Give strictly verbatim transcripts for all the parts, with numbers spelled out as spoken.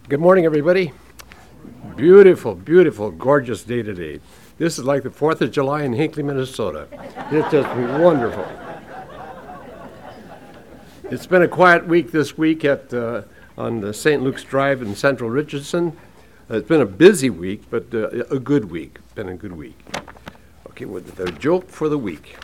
Good morning, everybody. Beautiful, beautiful, gorgeous day today. This is like the fourth of July in Hinckley, Minnesota. It's just wonderful. It's been a quiet week this week at uh, on the Saint Luke's Drive in Central Richardson. Uh, it's been a busy week, but uh, a good week. Been a good week. Okay, well, the joke for the week.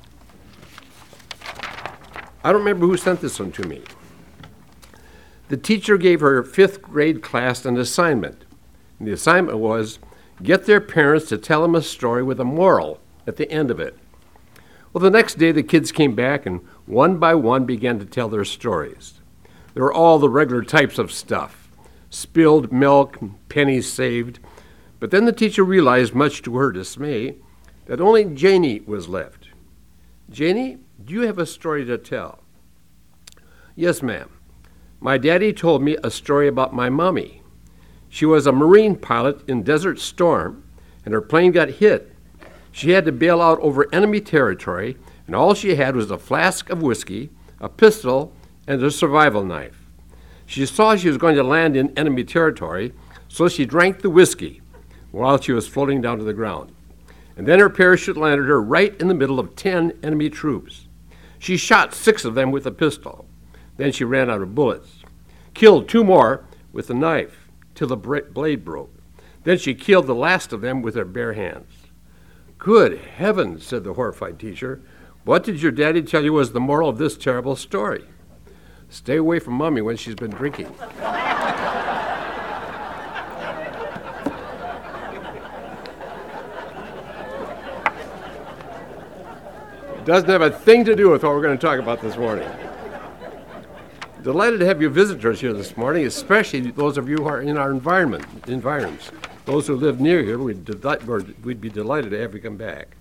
I don't remember who sent this one to me. The teacher gave her fifth grade class an assignment. And the assignment was, get their parents to tell them a story with a moral at the end of it. Well, the next day the kids came back and one by one began to tell their stories. There were all the regular types of stuff, spilled milk, pennies saved. But then the teacher realized, much to her dismay, that only Janie was left. Janie, do you have a story to tell? Yes, ma'am. My daddy told me a story about my mommy. She was a Marine pilot in Desert Storm, and her plane got hit. She had to bail out over enemy territory, and all she had was a flask of whiskey, a pistol, and a survival knife. She saw she was going to land in enemy territory, so she drank the whiskey while she was floating down to the ground. And then her parachute landed her right in the middle of ten enemy troops. She shot six of them with a pistol. Then she ran out of bullets, killed two more with a knife till the blade broke. Then she killed the last of them with her bare hands. Good heavens, said the horrified teacher. What did your daddy tell you was the moral of this terrible story? Stay away from Mommy when she's been drinking. It doesn't have a thing to do with what we're going to talk about this morning. Delighted to have you visitors here this morning, especially those of you who are in our environment, environs. Those who live near here, we'd, deli- we'd be delighted to have you come back.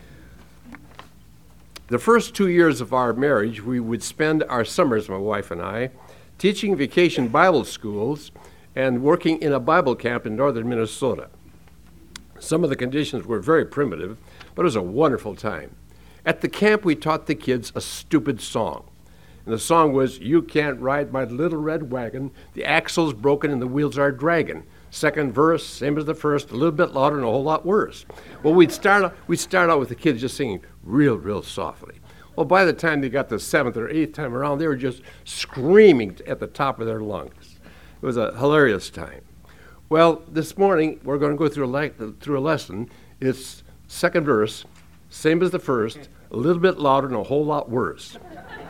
The first two years of our marriage, we would spend our summers, my wife and I, teaching vacation Bible schools and working in a Bible camp in northern Minnesota. Some of the conditions were very primitive, but it was a wonderful time. At the camp, we taught the kids a stupid song. And the song was, you can't ride my little red wagon, the axle's broken and the wheels are dragging. Second verse, same as the first, a little bit louder and a whole lot worse. Well, we'd start, we'd start out with the kids just singing real, real softly. Well, by the time they got the seventh or eighth time around, they were just screaming at the top of their lungs. It was a hilarious time. Well, this morning, we're going to go through a, le- through a lesson. It's second verse, same as the first, a little bit louder and a whole lot worse.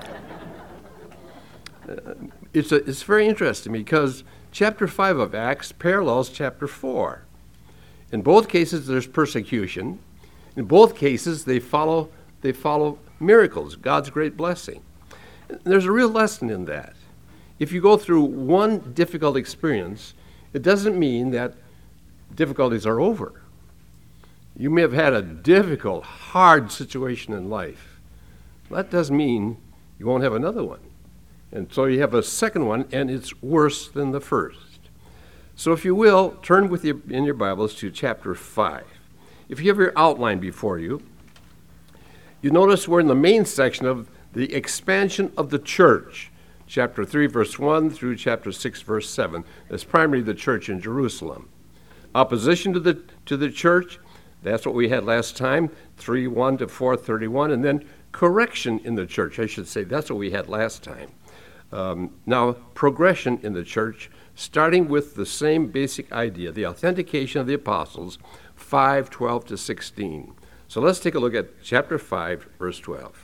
Uh, it's, a, it's very interesting because chapter five of Acts parallels chapter four. In both cases, there's persecution. In both cases, they follow, they follow miracles, God's great blessing. And there's a real lesson in that. If you go through one difficult experience, it doesn't mean that difficulties are over. You may have had a difficult, hard situation in life. That doesn't mean you won't have another one. And so you have a second one, and it's worse than the first. So if you will, turn with you in your Bibles to chapter five. If you have your outline before you, you notice we're in the main section of the expansion of the church, chapter three, verse one through chapter six, verse seven. That's primarily the church in Jerusalem. Opposition to the to the church, that's what we had last time, three one to four thirty-one, and then correction in the church, I should say. That's what we had last time. Um, now, progression in the church, starting with the same basic idea, the authentication of the apostles, five twelve to sixteen. So let's take a look at chapter five, verse twelve.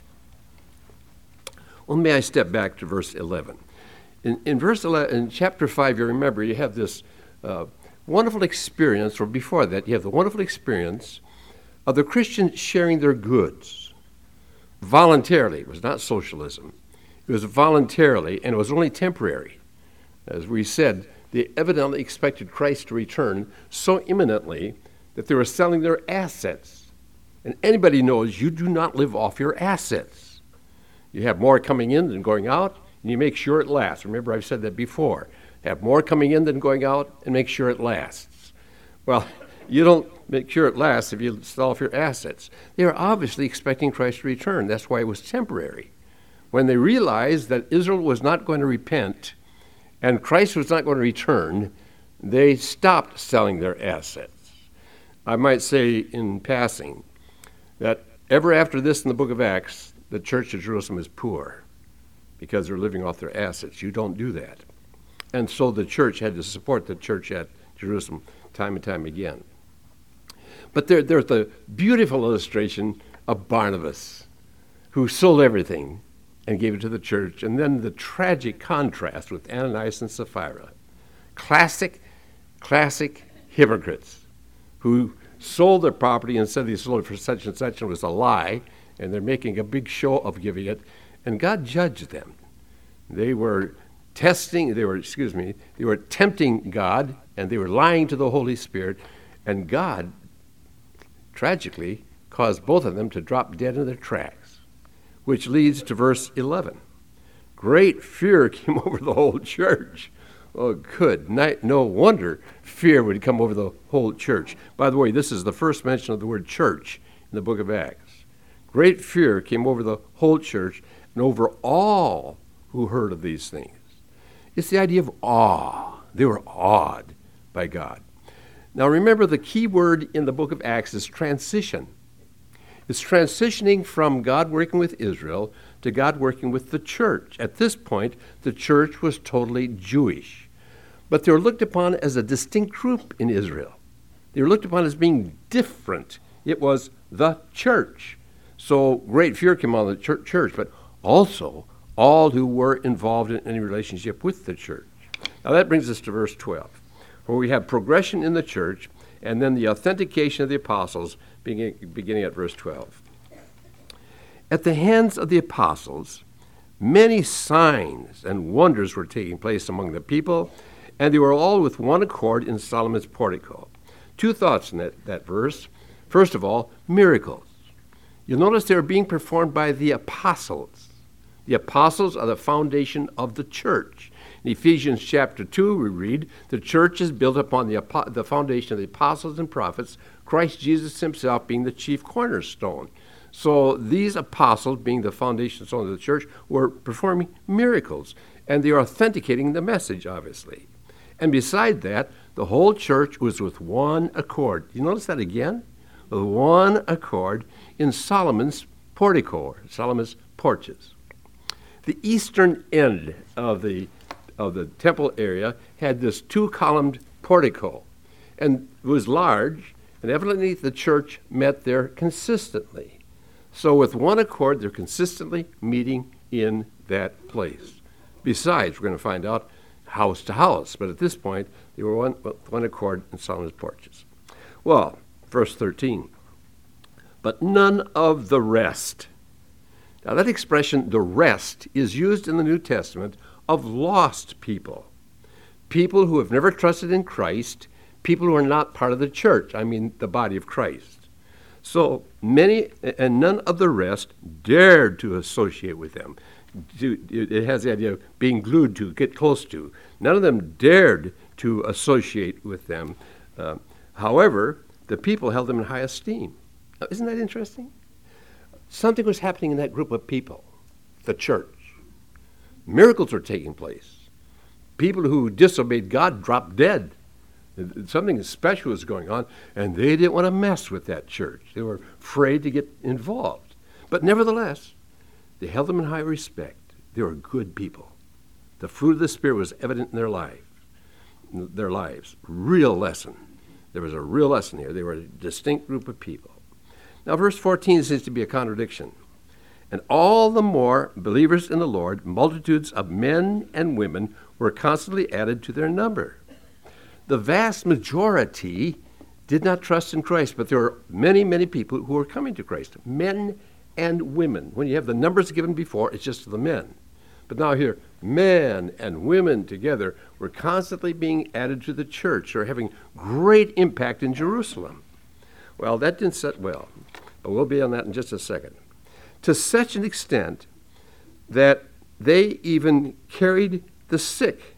Well, may I step back to verse eleven. In, in verse eleven, in chapter five, you remember, you have this uh, wonderful experience, or before that, you have the wonderful experience of the Christians sharing their goods voluntarily. It was not socialism. It was voluntarily, and it was only temporary. As we said, they evidently expected Christ to return so imminently that they were selling their assets. And anybody knows you do not live off your assets. You have more coming in than going out, and you make sure it lasts. Remember, I've said that before. Have more coming in than going out, and make sure it lasts. Well, you don't make sure it lasts if you sell off your assets. They were obviously expecting Christ to return. That's why it was temporary. When they realized that Israel was not going to repent and Christ was not going to return, they stopped selling their assets. I might say in passing that ever after this in the book of Acts, the church of Jerusalem is poor because they're living off their assets. You don't do that. And so the church had to support the church at Jerusalem time and time again. But there, there's the beautiful illustration of Barnabas, who sold everything and gave it to the church, and then the tragic contrast with Ananias and Sapphira. Classic, classic hypocrites who sold their property and said they sold it for such and such, and it was a lie, and they're making a big show of giving it, and God judged them. They were testing, they were, excuse me, they were tempting God, and they were lying to the Holy Spirit, and God, tragically, caused both of them to drop dead in their tracks, which leads to verse eleven. Great fear came over the whole church. Oh, good night. No wonder fear would come over the whole church. By the way, this is the first mention of the word church in the book of Acts. Great fear came over the whole church and over all who heard of these things. It's the idea of awe. They were awed by God. Now remember, the key word in the book of Acts is transition. It's transitioning from God working with Israel to God working with the church. At this point, the church was totally Jewish. But they were looked upon as a distinct group in Israel. They were looked upon as being different. It was the church. So great fear came on the church, but also all who were involved in any relationship with the church. Now that brings us to verse twelve, where we have progression in the church and then the authentication of the apostles beginning, beginning at verse twelve. At the hands of the apostles, many signs and wonders were taking place among the people, and they were all with one accord in Solomon's portico. Two thoughts in that, that verse. First of all, miracles. You'll notice they were being performed by the apostles. The apostles are the foundation of the church. In Ephesians chapter two, we read, the church is built upon the, the foundation of the apostles and prophets, Christ Jesus himself being the chief cornerstone. So these apostles, being the foundation stone of the church, were performing miracles, and they are authenticating the message, obviously. And beside that, the whole church was with one accord. You notice that again? With one accord in Solomon's portico, Solomon's porches. The eastern end of the of the temple area had this two-columned portico, and it was large, and evidently the church met there consistently. So with one accord, they're consistently meeting in that place. Besides, we're going to find out house to house, but at this point, they were one, one accord in Solomon's porches. Well, verse thirteen, but none of the rest. Now that expression, the rest, is used in the New Testament of lost people, people who have never trusted in Christ, people who are not part of the church, I mean the body of Christ. So many, and none of the rest, dared to associate with them. It has the idea of being glued to, get close to. None of them dared to associate with them. Uh, however, the people held them in high esteem. Now, isn't that interesting? Something was happening in that group of people, the church. Miracles were taking place. People who disobeyed God dropped dead. Something special was going on, and they didn't want to mess with that church. They were afraid to get involved. But nevertheless, they held them in high respect. They were good people. The fruit of the Spirit was evident in their life, their lives. Real lesson. There was a real lesson here. They were a distinct group of people. Now, verse fourteen seems to be a contradiction. And all the more believers in the Lord, multitudes of men and women were constantly added to their number. The vast majority did not trust in Christ, but there were many, many people who were coming to Christ, men and women. When you have the numbers given before, it's just the men. But now here, men and women together were constantly being added to the church, or having great impact in Jerusalem. Well, that didn't set well, but we'll be on that in just a second. To such an extent that they even carried the sick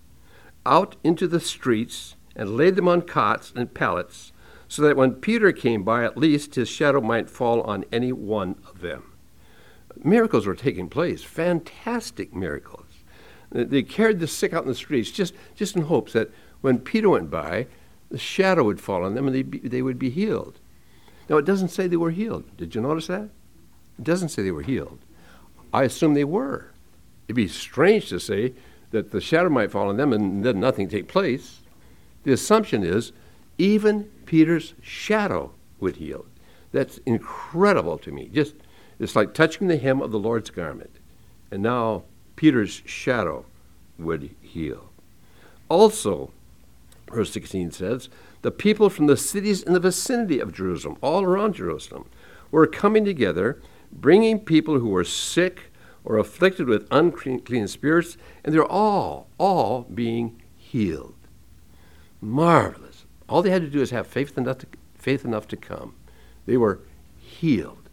out into the streets and laid them on cots and pallets, so that when Peter came by, at least his shadow might fall on any one of them. Miracles were taking place, fantastic miracles. They carried the sick out in the streets just, just in hopes that when Peter went by, the shadow would fall on them and be, they would be healed. Now, it doesn't say they were healed. Did you notice that? It doesn't say they were healed. I assume they were. It'd be strange to say that the shadow might fall on them and then nothing take place. The assumption is even Peter's shadow would heal. That's incredible to me. Just it's like touching the hem of the Lord's garment. And now Peter's shadow would heal. Also, verse sixteen says, the people from the cities in the vicinity of Jerusalem, all around Jerusalem, were coming together, bringing people who were sick or afflicted with unclean spirits, and they're all, all being healed. Marvelous. All they had to do is have faith enough to, faith enough to come. They were healed.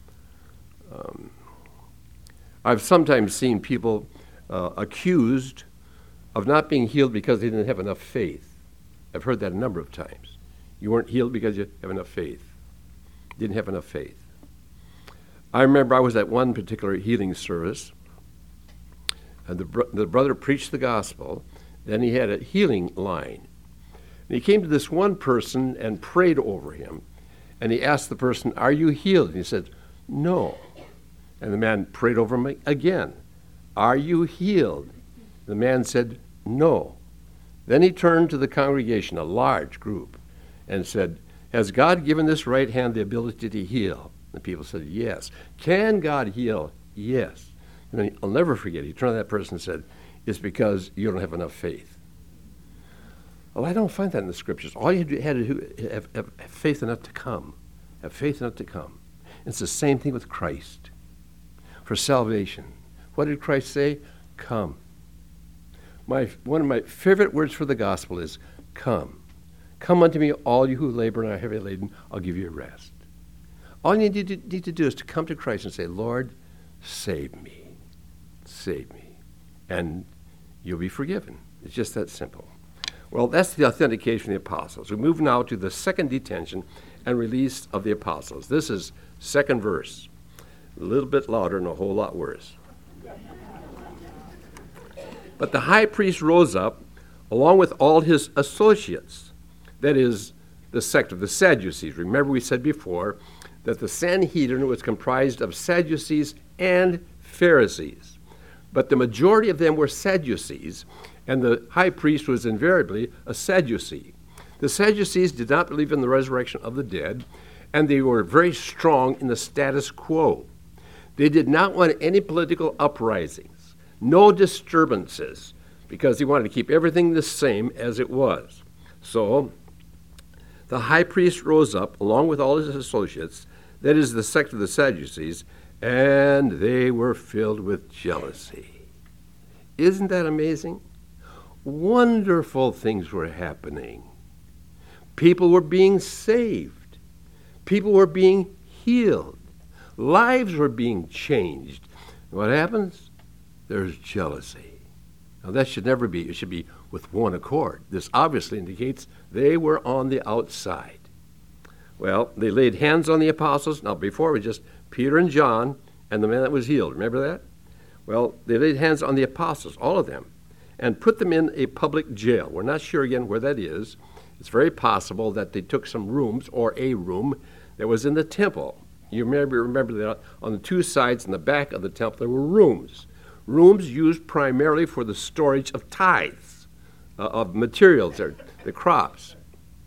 Um, I've sometimes seen people uh, accused of not being healed because they didn't have enough faith. I've heard that a number of times. You weren't healed because you have enough faith. Didn't have enough faith. I remember I was at one particular healing service, and the, bro- the brother preached the gospel. Then he had a healing line. And he came to this one person and prayed over him. And he asked the person, are you healed? And he said, no. And the man prayed over him again. Are you healed? The man said, no. Then he turned to the congregation, a large group, and said, has God given this right hand the ability to heal? The people said, yes. Can God heal? Yes. And then I'll never forget, he turned to that person and said, it's because you don't have enough faith. Well, I don't find that in the scriptures. All you had to do is have, have, have faith enough to come. Have faith enough to come. It's the same thing with Christ. For salvation, what did Christ say? Come. My, one of my favorite words for the gospel is come. Come unto me, all you who labor and are heavy laden, I'll give you rest. All you need to, need to do is to come to Christ and say, Lord, save me. Save me. And you'll be forgiven. It's just that simple. Well, that's the authentication of the apostles. We move now to the second detention and release of the apostles. This is second verse. A little bit louder and a whole lot worse. But the high priest rose up, along with all his associates, that is, the sect of the Sadducees. Remember we said before that the Sanhedrin was comprised of Sadducees and Pharisees. But the majority of them were Sadducees, and the high priest was invariably a Sadducee. The Sadducees did not believe in the resurrection of the dead, and they were very strong in the status quo. They did not want any political uprisings, no disturbances, because they wanted to keep everything the same as it was. So the high priest rose up, along with all his associates, that is the sect of the Sadducees, and they were filled with jealousy. Isn't that amazing? Wonderful things were happening. People were being saved. People were being healed. Lives were being changed. What happens? There's jealousy. Now that should never be. It should be with one accord. This obviously indicates they were on the outside. Well, they laid hands on the apostles. Now before it was just Peter and John and the man that was healed. Remember that? Well, they laid hands on the apostles, all of them, and put them in a public jail. We're not sure again where that is. It's very possible that they took some rooms or a room that was in the temple. You remember, remember that on the two sides in the back of the temple there were rooms. Rooms used primarily for the storage of tithes, uh, of materials, or the crops.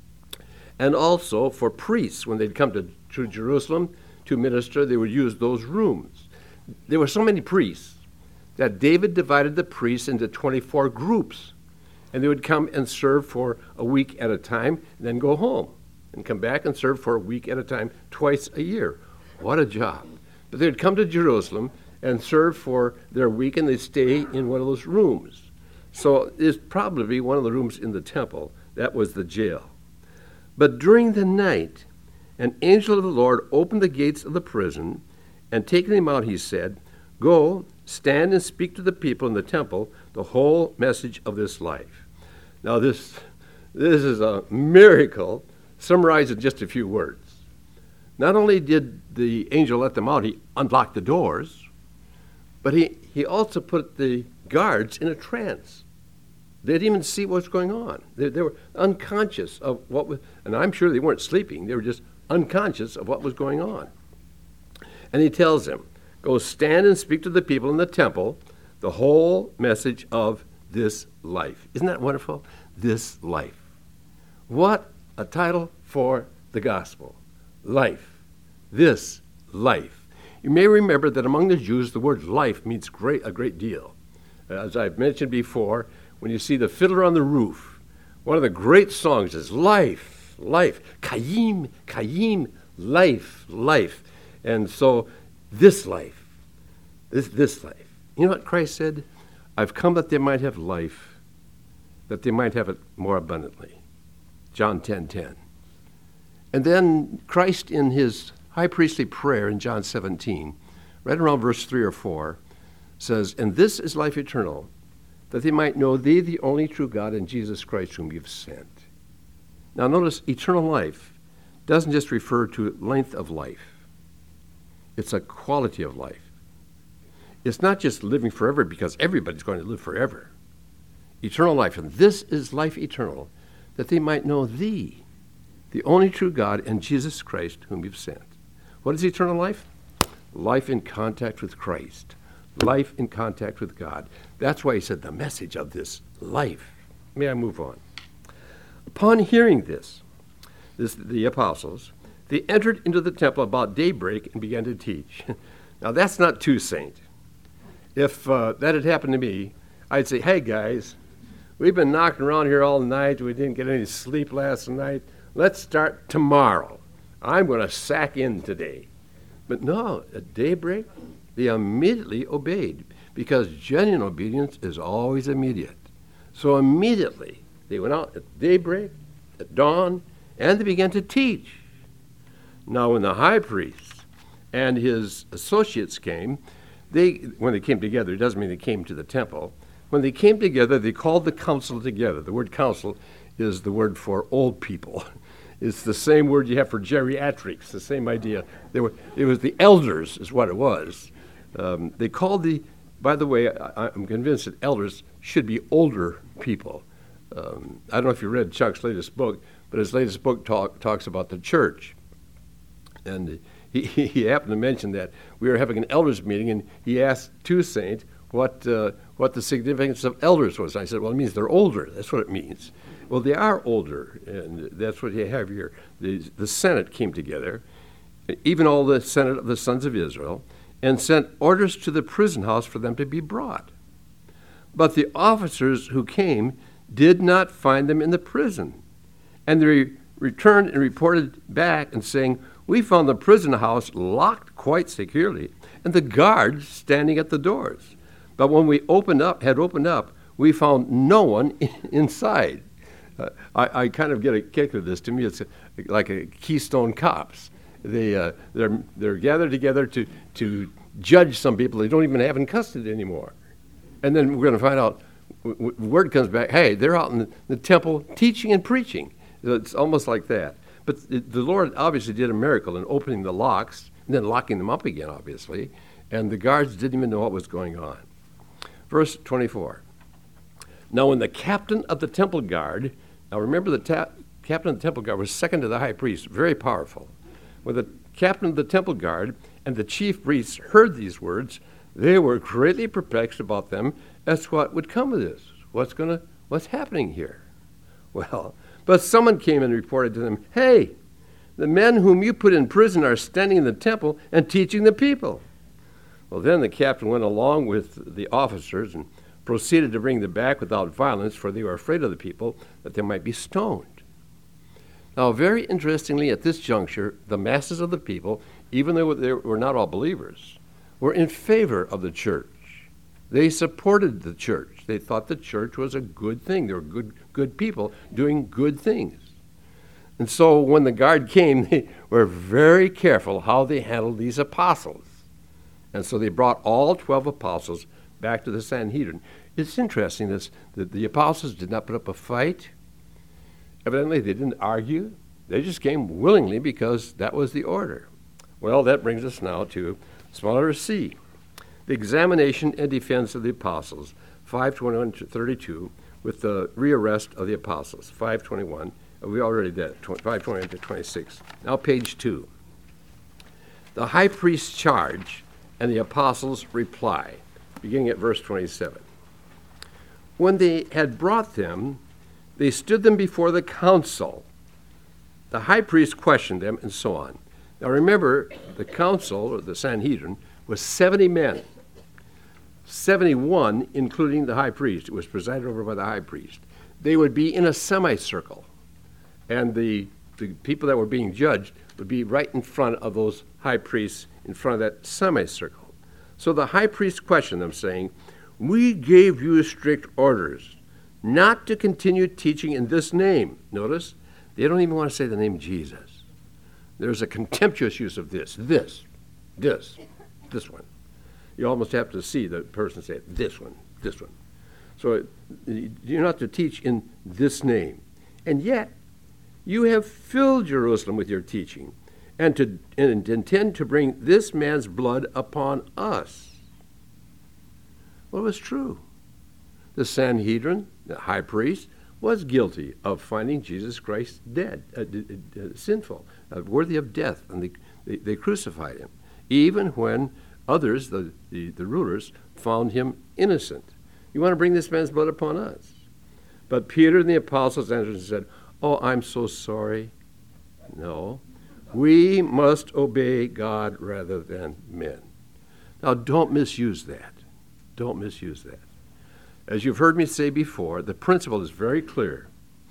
And also for priests, when they'd come to, to Jerusalem to minister, they would use those rooms. There were so many priests that David divided the priests into twenty-four groups. And they would come and serve for a week at a time, and then go home and come back and serve for a week at a time, twice a year. What a job. But they'd come to Jerusalem and serve for their week, and they'd stay in one of those rooms. So it's probably one of the rooms in the temple. That was the jail. But during the night, an angel of the Lord opened the gates of the prison, and taking him out, he said, go, stand and speak to the people in the temple the whole message of this life. Now this, this is a miracle summarized in just a few words. Not only did the angel let them out, he unlocked the doors, but he, he also put the guards in a trance. They didn't even see what's going on. They, they were unconscious of what was, and I'm sure they weren't sleeping. They were just unconscious of what was going on. And he tells them, go stand and speak to the people in the temple the whole message of this life. Isn't that wonderful? This life. What a title for the gospel. Life. This life. You may remember that among the Jews, the word life means great, a great deal. As I've mentioned before, when you see the Fiddler on the Roof, one of the great songs is life, life, Kayim, Kayim, life, life. And so this life, this, this life. You know what Christ said? I've come that they might have life, that they might have it more abundantly. John ten ten. And then Christ in his high priestly prayer in John seventeen, right around verse three or four, says, and this is life eternal, that they might know thee, the only true God, and Jesus Christ whom you've sent. Now notice, eternal life doesn't just refer to length of life. It's a quality of life. It's not just living forever because everybody's going to live forever. Eternal life, and this is life eternal, that they might know thee, the only true God, and Jesus Christ whom you've sent. What is eternal life? Life in contact with Christ. Life in contact with God. That's why he said the message of this life. May I move on? Upon hearing this, this the apostles, they entered into the temple about daybreak and began to teach. Now that's not too saint. If uh, that had happened to me, I'd say, hey guys, we've been knocking around here all night. We didn't get any sleep last night. Let's start tomorrow. I'm going to sack in today. But no, at daybreak, they immediately obeyed, because genuine obedience is always immediate. So immediately, they went out at daybreak, at dawn, and they began to teach. Now, when the high priest and his associates came, they when they came together, it doesn't mean they came to the temple. When they came together, they called the council together. The word council is the word for old people. It's the same word you have for geriatrics, the same idea. They were, it was the elders is what it was. Um, they called the, by the way, I, I'm convinced that elders should be older people. Um, I don't know if you read Chuck's latest book, but his latest book talk, talks about the church. And he, he happened to mention that we were having an elders meeting, and he asked Toussaint what uh, what the significance of elders was. And I said, well, it means they're older. That's what it means. Well, they are older, and that's what you have here. The, the Senate came together, even all the Senate of the sons of Israel, and sent orders to the prison house for them to be brought. But the officers who came did not find them in the prison. And they re- returned and reported back and saying, we found the prison house locked quite securely, and the guards standing at the doors. But when we opened up, had opened up, we found no one in- inside. Uh, I, I kind of get a kick of this. To me, it's a, like a Keystone Cops. They uh, they're they're gathered together to to judge some people they don't even have in custody anymore, and then we're going to find out. W- w- word comes back, hey, they're out in the, the temple teaching and preaching. It's almost like that. But it, the Lord obviously did a miracle in opening the locks and then locking them up again, obviously, and the guards didn't even know what was going on. Verse twenty-four. Now when the captain of the temple guard, now remember the ta- captain of the temple guard was second to the high priest, very powerful. When the captain of the temple guard and the chief priests heard these words, they were greatly perplexed about them as to what would come of this. What's gonna, what's happening here? Well, but someone came and reported to them, hey, the men whom you put in prison are standing in the temple and teaching the people. Well, then the captain went along with the officers and proceeded to bring them back without violence, for they were afraid of the people, that they might be stoned. Now, very interestingly, at this juncture, the masses of the people, even though they were not all believers, were in favor of the church. They supported the church. They thought the church was a good thing. They were good, good people doing good things. And so when the guard came, they were very careful how they handled these apostles. And so they brought all twelve apostles back to the Sanhedrin. It's interesting this, that the apostles did not put up a fight. Evidently, they didn't argue. They just came willingly because that was the order. Well, that brings us now to small letter C, the examination and defense of the apostles, five twenty-one to thirty-two, with the rearrest of the apostles, five twenty-one. We already did five twenty-one to twenty-six. Now page two. The high priest's charge and the apostles' reply, beginning at verse twenty-seven. When they had brought them, they stood them before the council. The high priest questioned them, and so on. Now remember, the council, or the Sanhedrin, was seventy men. seventy-one, including the high priest. It was presided over by the high priest. They would be in a semicircle, and the, the people that were being judged would be right in front of those high priests, in front of that semicircle. So the high priest questioned them, saying, "We gave you strict orders not to continue teaching in this name." Notice, they don't even want to say the name Jesus. There's a contemptuous use of this, this, this, this one. You almost have to see the person say it, this one, this one. So you're not to teach in this name. And yet, you have filled Jerusalem with your teaching, and to and intend to bring this man's blood upon us. Well, it was true. The Sanhedrin, the high priest, was guilty of finding Jesus Christ dead, uh, uh, sinful, uh, worthy of death, and they, they, they crucified him, even when others, the, the, the rulers, found him innocent. You want to bring this man's blood upon us? But Peter and the apostles answered and said, "Oh, I'm so sorry." No, we must obey God rather than men. Now, don't misuse that. Don't misuse that. As you've heard me say before, the principle is very clear.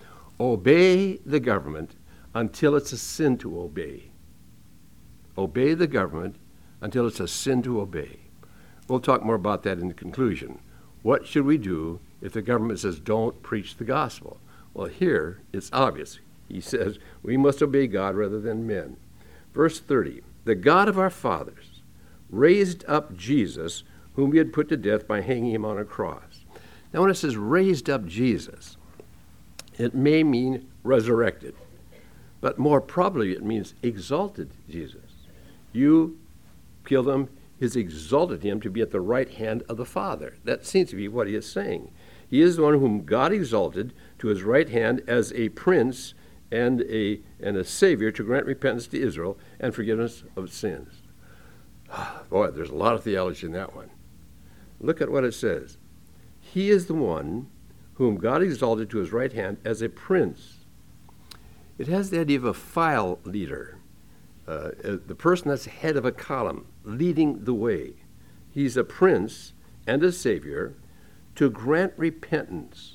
Obey the government until it's a sin to obey. Obey the government until it's a sin to obey. We'll talk more about that in the conclusion. What should we do if the government says, don't preach the gospel? Well, here it's obvious. He says, we must obey God rather than men. Verse thirty, the God of our fathers raised up Jesus, whom he had put to death by hanging him on a cross. Now, when it says raised up Jesus, it may mean resurrected, but more probably it means exalted Jesus. You killed him, has exalted him to be at the right hand of the Father. That seems to be what he is saying. He is the one whom God exalted to his right hand as a prince and a, and a savior to grant repentance to Israel and forgiveness of sins. Boy, there's a lot of theology in that one. Look at what it says. He is the one whom God exalted to his right hand as a prince. It has the idea of a file leader, uh, the person that's head of a column, leading the way. He's a prince and a savior to grant repentance.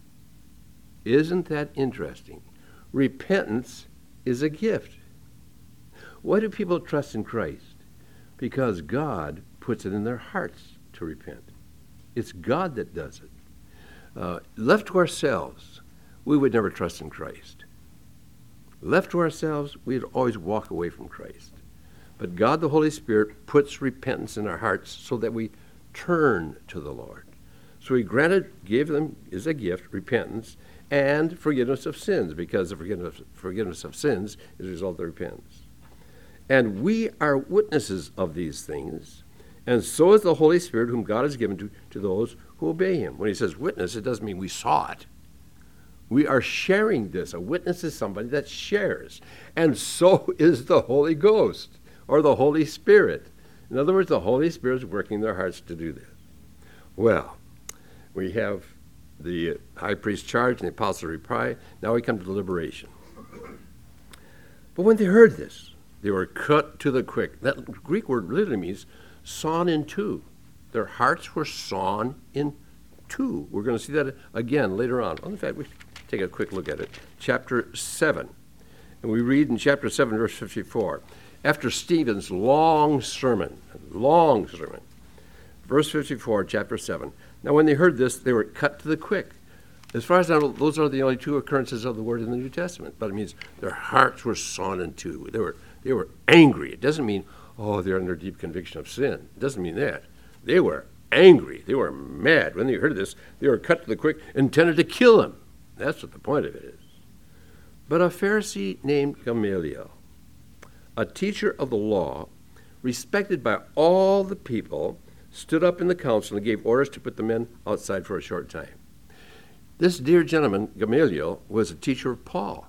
Isn't that interesting? Repentance is a gift. Why do people trust in Christ? Because God puts it in their hearts to repent. It's God that does it. Uh, left to ourselves, we would never trust in Christ. Left to ourselves, we'd always walk away from Christ. But God, the Holy Spirit, puts repentance in our hearts so that we turn to the Lord. So he granted, gave them as a gift, repentance and forgiveness of sins, because the forgiveness, forgiveness of sins is a result of repentance. And we are witnesses of these things, and so is the Holy Spirit whom God has given to, to those who obey him. When he says witness, it doesn't mean we saw it. We are sharing this. A witness is somebody that shares. And so is the Holy Ghost, or the Holy Spirit. In other words, the Holy Spirit is working in their hearts to do this. Well, we have the high priest charge and the apostle reply. Now we come to deliberation. But when they heard this, they were cut to the quick. That Greek word literally means sawn in two. Their hearts were sawn in two. We're going to see that again later on. Well, in fact, we take a quick look at it. Chapter seven. And we read in chapter seven, verse fifty-four. After Stephen's long sermon, long sermon, verse fifty-four, chapter seven. Now, when they heard this, they were cut to the quick. As far as I know, those are the only two occurrences of the word in the New Testament. But it means their hearts were sawn in two. They were, they were angry. It doesn't mean, oh, they're under deep conviction of sin. It doesn't mean that. They were angry. They were mad. When they heard this, they were cut to the quick, intended to kill him. That's what the point of it is. But a Pharisee named Gamaliel, a teacher of the law, respected by all the people, stood up in the council and gave orders to put the men outside for a short time. This dear gentleman, Gamaliel, was a teacher of Paul,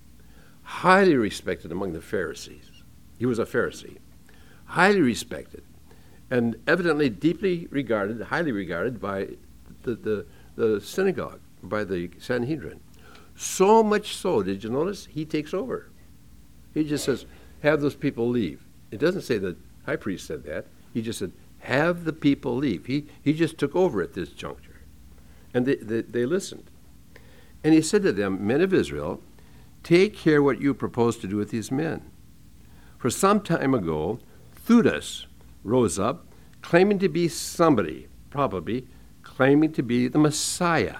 highly respected among the Pharisees. He was a Pharisee, highly respected, and evidently deeply regarded, highly regarded by the, the, the synagogue, by the Sanhedrin. So much so, did you notice? He takes over. He just says, have those people leave. It doesn't say the high priest said that. He just said, have the people leave. He, he just took over at this juncture. And they, they, they listened. And he said to them, men of Israel, take care what you propose to do with these men. For some time ago, Theudas rose up, claiming to be somebody, probably claiming to be the Messiah.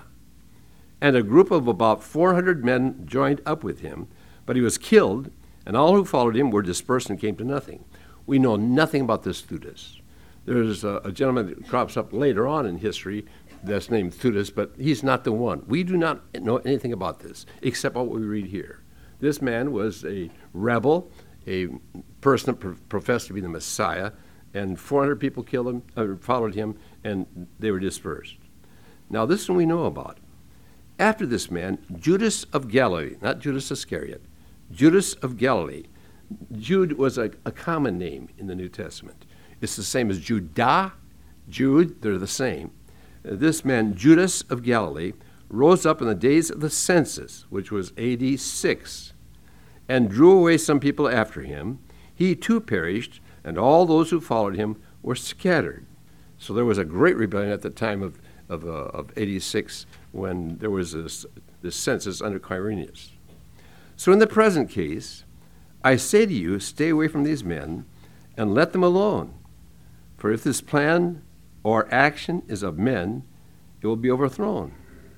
And a group of about four hundred men joined up with him, but he was killed, and all who followed him were dispersed and came to nothing. We know nothing about this Theudas. There's a, a gentleman that crops up later on in history that's named Theudas, but he's not the one. We do not know anything about this, except what we read here. This man was a rebel, a person that pro- professed to be the Messiah, and four hundred people killed him, uh, followed him, and they were dispersed. Now, this one we know about. After this man, Judas of Galilee, not Judas Iscariot, Judas of Galilee. Jude was a, a common name in the New Testament. It's the same as Judah, Jude, they're the same. This man, Judas of Galilee, rose up in the days of the census, which was A D six, and drew away some people after him. He too perished, and all those who followed him were scattered. So there was a great rebellion at the time of, of, uh, of A D six when there was this, this census under Quirinius. So in the present case, I say to you, stay away from these men and let them alone. For if this plan or action is of men, it will be overthrown.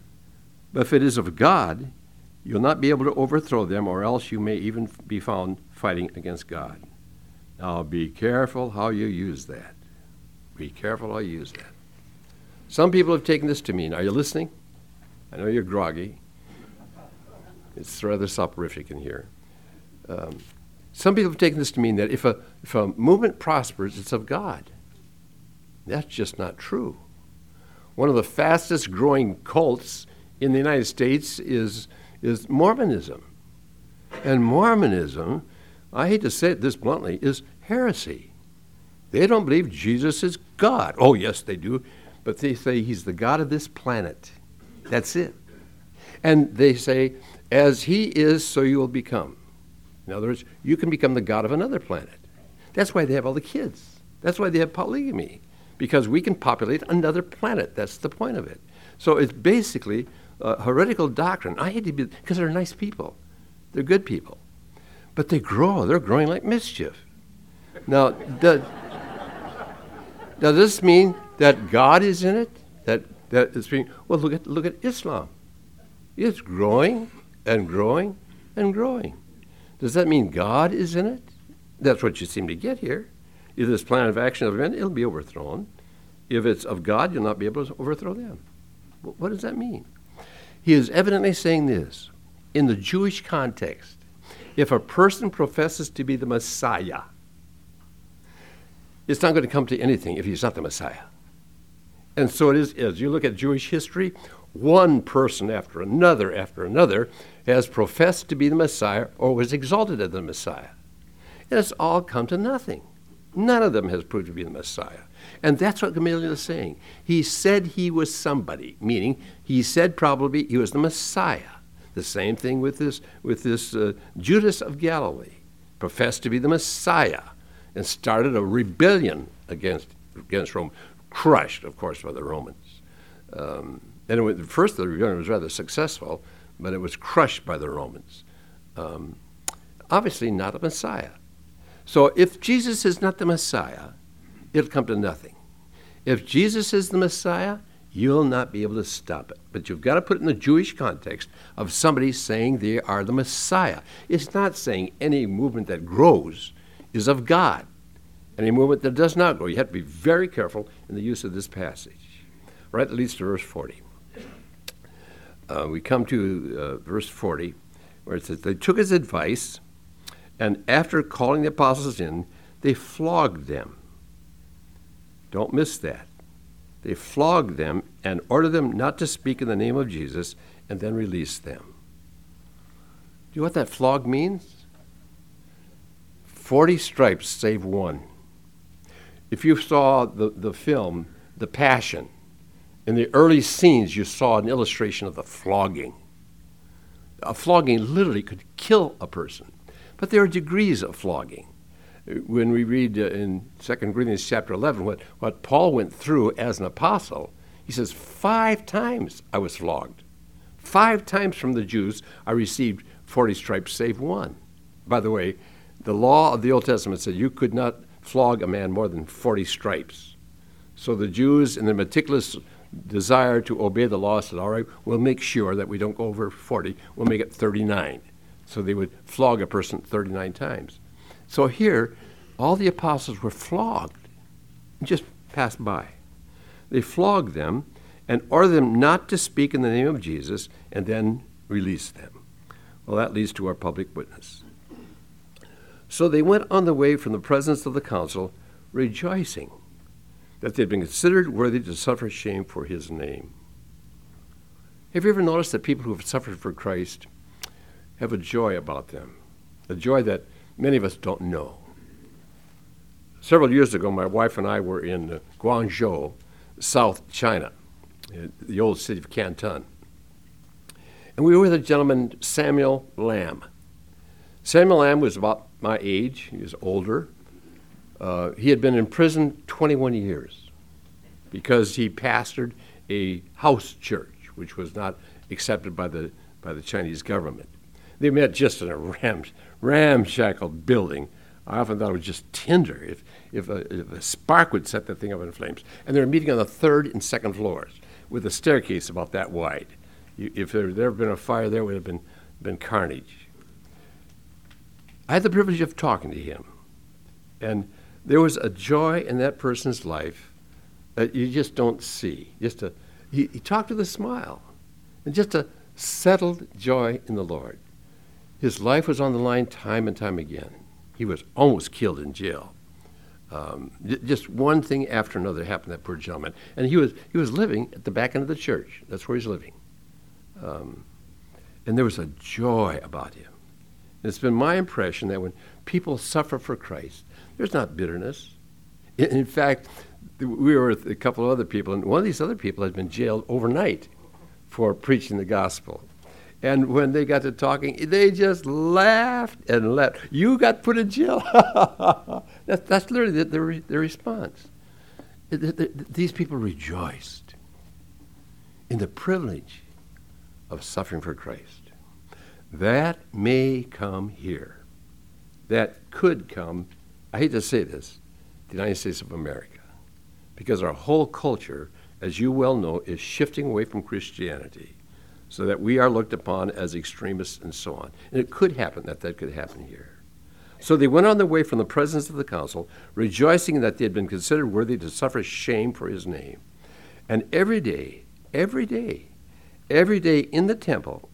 But if it is of God, you'll not be able to overthrow them, or else you may even be found fighting against God. Now be careful how you use that. Be careful how you use that. Some people have taken this to mean, are you listening? I know you're groggy. It's rather soporific in here. Um, some people have taken this to mean that if a, if a movement prospers, it's of God. That's just not true. One of the fastest growing cults in the United States is, is Mormonism. And Mormonism, I hate to say it this bluntly, is heresy. They don't believe Jesus is God. Oh, yes, they do. But they say he's the God of this planet. That's it. And they say, as he is, so you will become. In other words, you can become the God of another planet. That's why they have all the kids. That's why they have polygamy. Because we can populate another planet. That's the point of it. So it's basically a heretical doctrine. I hate to be, because they're nice people. They're good people. But they grow. They're growing like mischief. Now, does, does this mean that God is in it? That that is being, well, look at look at Islam. It's growing and growing and growing. Does that mean God is in it? That's what you seem to get here. If this plan of action of event, it'll be overthrown. If it's of God, you'll not be able to overthrow them. What does that mean? He is evidently saying this. In the Jewish context, if a person professes to be the Messiah, it's not going to come to anything if he's not the Messiah. And so it is, as you look at Jewish history, one person after another after another has professed to be the Messiah or was exalted as the Messiah. And it's all come to nothing. None of them has proved to be the Messiah. And that's what Gamaliel is saying. He said he was somebody, meaning he said probably he was the Messiah. The same thing with this, with this uh, Judas of Galilee, professed to be the Messiah and started a rebellion against, against Rome, crushed, of course, by the Romans. Um, and it was, at first the rebellion was rather successful, but it was crushed by the Romans. Um, obviously not a Messiah. So if Jesus is not the Messiah, it'll come to nothing. If Jesus is the Messiah, you'll not be able to stop it. But you've got to put it in the Jewish context of somebody saying they are the Messiah. It's not saying any movement that grows is of God. Any movement that does not grow. You have to be very careful in the use of this passage. Right, that leads to verse forty. Uh, we come to uh, verse forty, where it says, they took his advice, and after calling the apostles in, they flogged them. Don't miss that. They flogged them and ordered them not to speak in the name of Jesus, and then released them. Do you know what that flog means? Forty stripes save one. If you saw the, the film, The Passion, in the early scenes you saw an illustration of the flogging. A flogging literally could kill a person. But there are degrees of flogging. When we read uh, in Second Corinthians chapter eleven what, what Paul went through as an apostle, he says, five times I was flogged. Five times from the Jews I received forty stripes save one. By the way, the law of the Old Testament said you could not flog a man more than forty stripes. So the Jews, in their meticulous desire to obey the law, said, all right, we'll make sure that we don't go over forty. We'll make it thirty-nine. So they would flog a person thirty-nine times. So here, all the apostles were flogged, just passed by. They flogged them and ordered them not to speak in the name of Jesus, and then released them. Well, that leads to our public witness. So they went on the way from the presence of the council, rejoicing that they had been considered worthy to suffer shame for his name. Have you ever noticed that people who have suffered for Christ have a joy about them, a joy that many of us don't know? Several years ago, my wife and I were in Guangzhou, South China, the old city of Canton. And we were with a gentleman, Samuel Lamb. Samuel Lamb was about my age. He was older. Uh, he had been in prison twenty-one years because he pastored a house church, which was not accepted by the by the Chinese government. They met just in a ram, ramshackle building. I often thought it was just tinder, if, if, a, if a spark would set that thing up in flames. And they were meeting on the third and second floors with a staircase about that wide. You, if there had ever been a fire there, it would have been, been carnage. I had the privilege of talking to him. And there was a joy in that person's life that you just don't see. Just a, he, he talked with a smile, and just a settled joy in the Lord. His life was on the line time and time again. He was almost killed in jail. Um, j- just one thing after another happened to that poor gentleman. And he was he was living at the back end of the church. That's where he's living. Um, and there was a joy about him. And it's been my impression that when people suffer for Christ, there's not bitterness. In, in fact, we were with a couple of other people, and one of these other people had been jailed overnight for preaching the gospel. And when they got to talking, they just laughed and laughed. You got put in jail. that's, that's literally the, their, their response. The, the, the, these people rejoiced in the privilege of suffering for Christ. That may come here. That could come, I hate to say this, the United States of America. Because our whole culture, as you well know, is shifting away from Christianity, so that we are looked upon as extremists and so on. And it could happen that that could happen here. So they went on their way from the presence of the council, rejoicing that they had been considered worthy to suffer shame for his name. And every day, every day, every day in the temple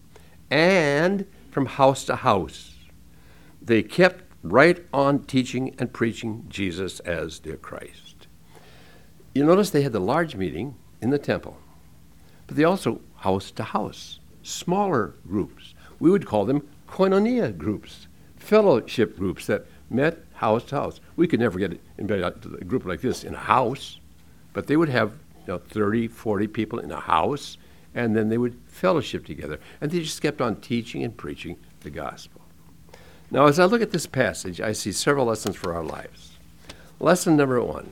and from house to house, they kept right on teaching and preaching Jesus as their Christ. You notice they had the large meeting in the temple, but they also house to house, smaller groups. We would call them koinonia groups, fellowship groups that met house to house. We could never get a group like this in a house, but they would have you know, thirty, forty people in a house, and then they would fellowship together. And they just kept on teaching and preaching the gospel. Now, as I look at this passage, I see several lessons for our lives. Lesson number one.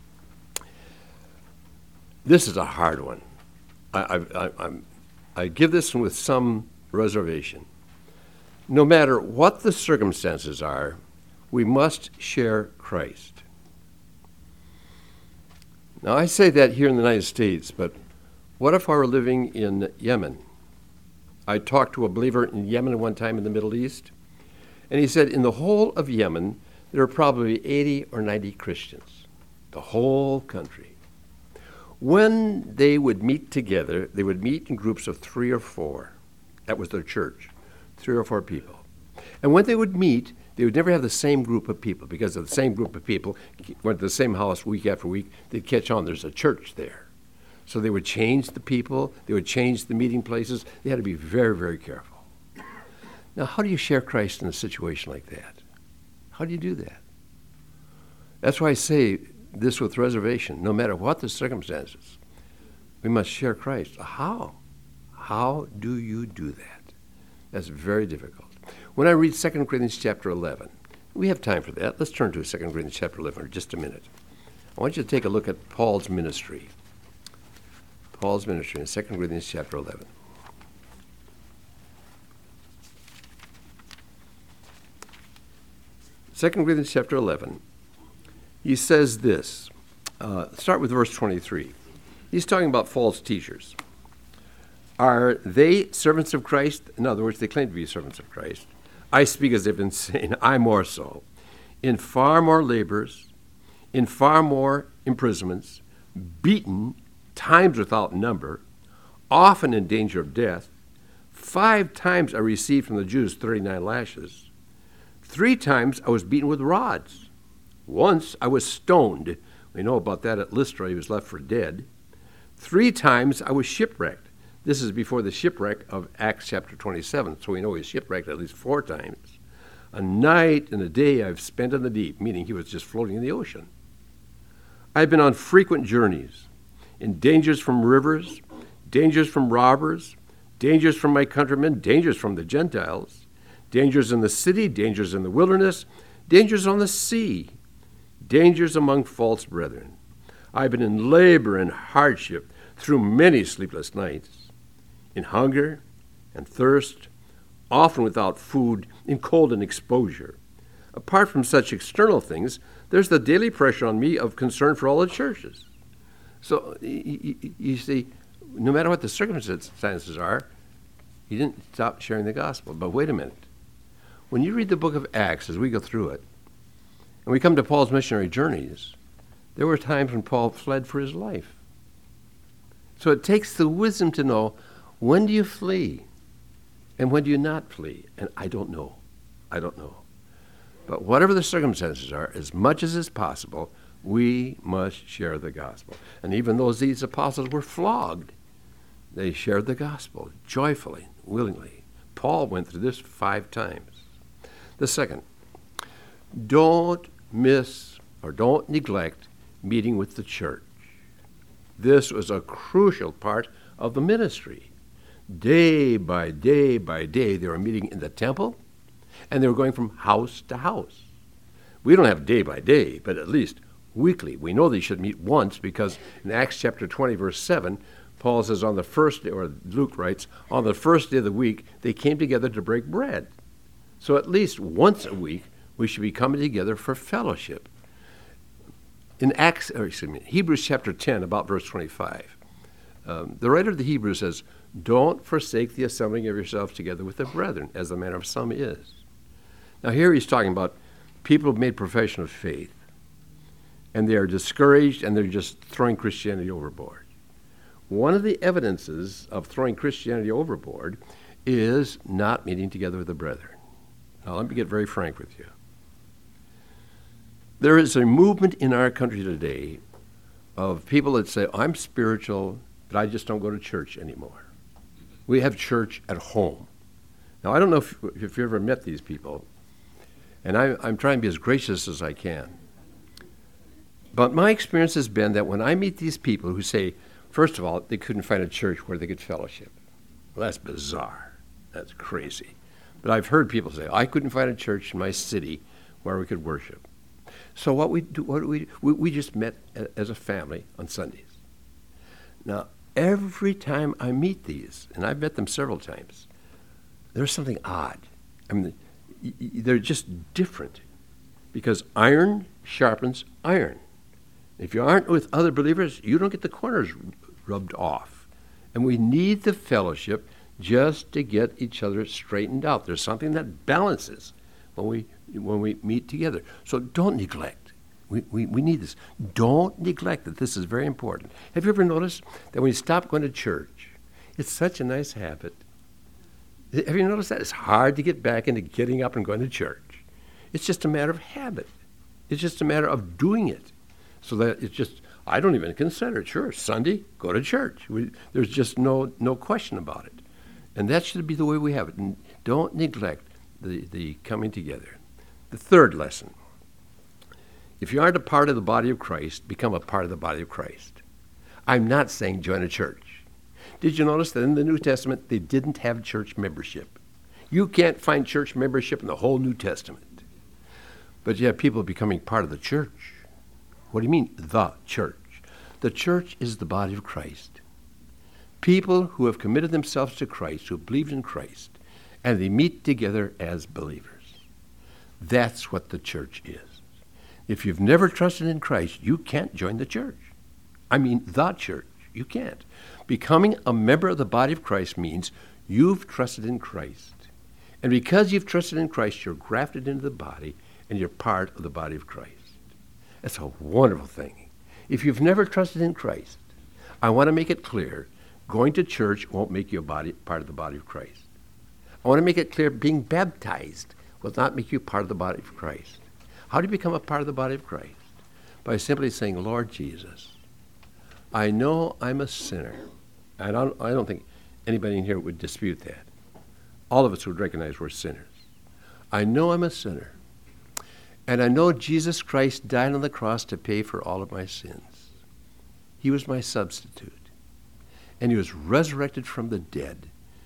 This is a hard one. I, I, I'm, I give this one with some reservation. No matter what the circumstances are, we must share Christ. Now, I say that here in the United States, but what if I were living in Yemen? I talked to a believer in Yemen one time in the Middle East, and he said in the whole of Yemen, there are probably eighty or ninety Christians, the whole country. When they would meet together, they would meet in groups of three or four. That was their church, three or four people. And when they would meet, They would never have the same group of people because of the same group of people went to the same house week after week. They'd catch on. There's a church there. So they would change the people. They would change the meeting places. They had to be very, very careful. Now, how do you share Christ in a situation like that? How do you do that? That's why I say this with reservation. No matter what the circumstances, we must share Christ. How? How do you do that? That's very difficult. When I read Second Corinthians chapter eleven, we have time for that. Let's turn to Second Corinthians chapter eleven for just a minute. I want you to take a look at Paul's ministry. Paul's ministry in Second Corinthians chapter eleven. Second Corinthians chapter eleven, he says this. Uh, start with verse twenty-three. He's talking about false teachers. Are they servants of Christ? In other words, they claim to be servants of Christ. I speak as if insane. I more so. In far more labors, in far more imprisonments, beaten times without number, often in danger of death. Five times I received from the Jews thirty-nine lashes. Three times I was beaten with rods. Once I was stoned. We know about that at Lystra. He was left for dead. Three times I was shipwrecked. This is before the shipwreck of Acts chapter twenty-seven, so we know he was shipwrecked at least four times. A night and a day I've spent in the deep, meaning he was just floating in the ocean. I've been on frequent journeys, in dangers from rivers, dangers from robbers, dangers from my countrymen, dangers from the Gentiles, dangers in the city, dangers in the wilderness, dangers on the sea, dangers among false brethren. I've been in labor and hardship through many sleepless nights, in hunger and thirst, often without food, in cold and exposure. Apart from such external things, there's the daily pressure on me of concern for all the churches. So you, you see, no matter what the circumstances are, he didn't stop sharing the gospel. But wait a minute. When you read the book of Acts, as we go through it, and we come to Paul's missionary journeys, there were times when Paul fled for his life. So it takes the wisdom to know, when do you flee? And when do you not flee? And I don't know. I don't know. But whatever the circumstances are, as much as is possible, we must share the gospel. And even though these apostles were flogged, they shared the gospel joyfully, willingly. Paul went through this five times. The second, don't miss or don't neglect meeting with the church. This was a crucial part of the ministry. Day by day by day, they were meeting in the temple, and they were going from house to house. We don't have day by day, but at least weekly. We know they should meet once because in Acts chapter twenty, verse seven, Paul says on the first day, or Luke writes, on the first day of the week, they came together to break bread. So at least once a week, we should be coming together for fellowship. In Acts, or excuse me, Hebrews chapter ten, about verse twenty-five, um, the writer of the Hebrews says, don't forsake the assembling of yourselves together with the brethren, as the manner of some is. Now here he's talking about people who've made profession of faith, and they are discouraged, and they're just throwing Christianity overboard. One of the evidences of throwing Christianity overboard is not meeting together with the brethren. Now let me get very frank with you. There is a movement in our country today of people that say, I'm spiritual, but I just don't go to church anymore. We have church at home. Now, I don't know if, if you ever met these people, and I, I'm trying to be as gracious as I can. But my experience has been that when I meet these people who say, first of all, they couldn't find a church where they could fellowship. Well, that's bizarre. That's crazy. But I've heard people say, I couldn't find a church in my city where we could worship. So what we do, what do we, we we just met as a family on Sundays. Now, every time I meet these, and I've met them several times, there's something odd. I mean, they're just different because iron sharpens iron. If you aren't with other believers, you don't get the corners rubbed off. And we need the fellowship just to get each other straightened out. There's something that balances when we when we meet together. So don't neglect. We, we, we need this. Don't neglect it. This is very important. Have you ever noticed that when you stop going to church, it's such a nice habit. Have you noticed that? It's hard to get back into getting up and going to church. It's just a matter of habit. It's just a matter of doing it. So that it's just, I don't even consider it. Sure, Sunday, go to church. We, there's just no no question about it. And that should be the way we have it. And don't neglect the, the coming together. The third lesson. If you aren't a part of the body of Christ, become a part of the body of Christ. I'm not saying join a church. Did you notice that in the New Testament, they didn't have church membership? You can't find church membership in the whole New Testament. But you have people becoming part of the church. What do you mean, the church? The church is the body of Christ. People who have committed themselves to Christ, who have believed in Christ, and they meet together as believers. That's what the church is. If you've never trusted in Christ, you can't join the church. I mean, the church. You can't. Becoming a member of the body of Christ means you've trusted in Christ. And because you've trusted in Christ, you're grafted into the body, and you're part of the body of Christ. That's a wonderful thing. If you've never trusted in Christ, I want to make it clear, going to church won't make you a body, part of the body of Christ. I want to make it clear, being baptized will not make you part of the body of Christ. How do you become a part of the body of Christ? By simply saying, Lord Jesus, I know I'm a sinner. I don't, I don't think anybody in here would dispute that. All of us would recognize we're sinners. I know I'm a sinner. And I know Jesus Christ died on the cross to pay for all of my sins. He was my substitute. And he was resurrected from the dead.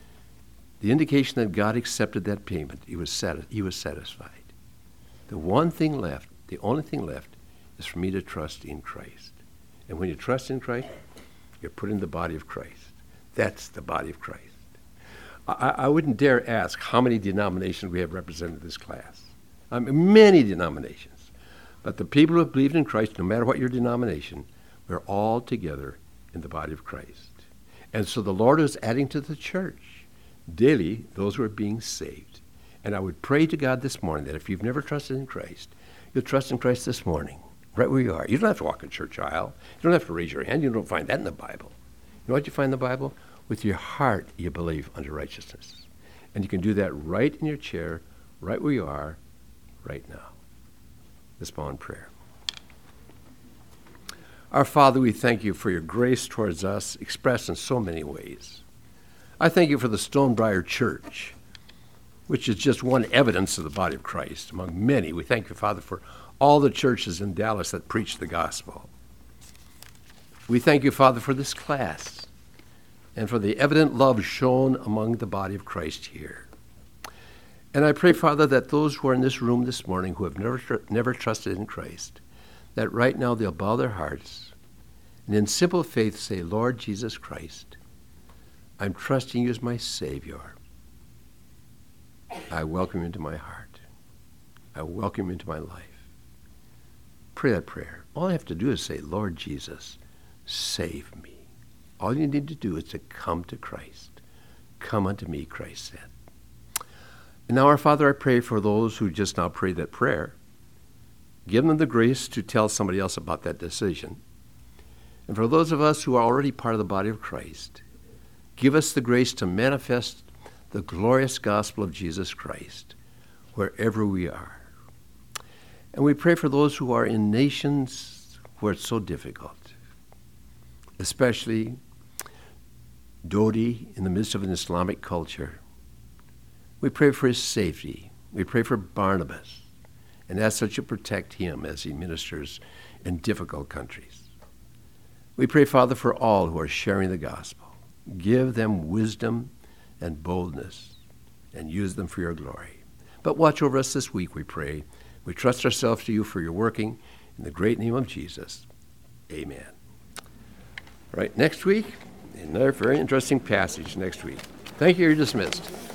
The indication that God accepted that payment, he was, sati- he was satisfied. The one thing left, the only thing left, is for me to trust in Christ. And when you trust in Christ, you're put in the body of Christ. That's the body of Christ. I, I wouldn't dare ask how many denominations we have represented in this class. I mean, many denominations. But the people who have believed in Christ, no matter what your denomination, we're all together in the body of Christ. And so the Lord is adding to the church daily those who are being saved. And I would pray to God this morning that if you've never trusted in Christ, you'll trust in Christ this morning, right where you are. You don't have to walk a church aisle. You don't have to raise your hand. You don't find that in the Bible. You know what you find in the Bible? With your heart you believe unto righteousness. And you can do that right in your chair, right where you are, right now. Let's bow in prayer. Our Father, we thank you for your grace towards us, expressed in so many ways. I thank you for the Stonebriar Church, which is just one evidence of the body of Christ among many. We thank you, Father, for all the churches in Dallas that preach the gospel. We thank you, Father, for this class and for the evident love shown among the body of Christ here. And I pray, Father, that those who are in this room this morning who have never, tr- never trusted in Christ, that right now they'll bow their hearts and in simple faith say, Lord Jesus Christ, I'm trusting you as my Savior. I welcome you into my heart. I welcome you into my life. Pray that prayer. All I have to do is say, Lord Jesus, save me. All you need to do is to come to Christ. Come unto me, Christ said. And now, our Father, I pray for those who just now prayed that prayer. Give them the grace to tell somebody else about that decision. And for those of us who are already part of the body of Christ, give us the grace to manifest the glorious gospel of Jesus Christ wherever we are. And we pray for those who are in nations where it's so difficult, especially Dodi in the midst of an Islamic culture. We pray for his safety. We pray for Barnabas, and ask that you protect him as he ministers in difficult countries. We pray, Father, for all who are sharing the gospel. Give them wisdom and boldness, and use them for your glory. But watch over us this week, we pray. We trust ourselves to you for your working. In the great name of Jesus, amen. All right, next week, another very interesting passage next week. Thank you, you're dismissed.